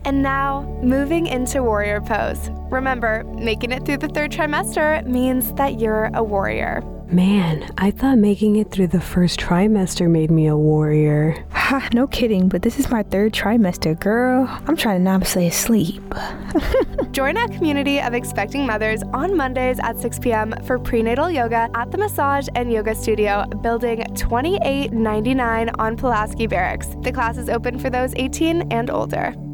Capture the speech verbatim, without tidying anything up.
And now, moving into warrior pose. Remember, making it through the third trimester means that you're a warrior. Man, I thought making it through the first trimester made me a warrior. Ha, no kidding, but this is my third trimester, girl. I'm trying to not stay asleep. Join our community of expecting mothers on Mondays at six p.m. for prenatal yoga at the Massage and Yoga Studio, building twenty-eight ninety-nine on Pulaski Barracks. The class is open for those eighteen and older.